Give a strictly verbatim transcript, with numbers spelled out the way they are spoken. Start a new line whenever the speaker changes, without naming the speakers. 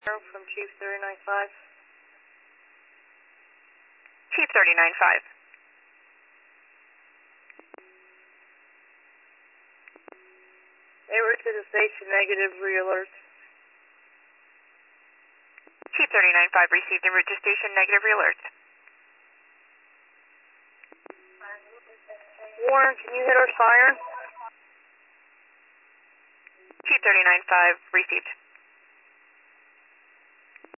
From Chief thirty-nine five.
Chief thirty-nine five.
Over to the station, negative, re-alert.
Chief thirty-nine five received en route to station, negative, re-alert.
Warren, can you hit our siren?
Chief thirty-nine five received.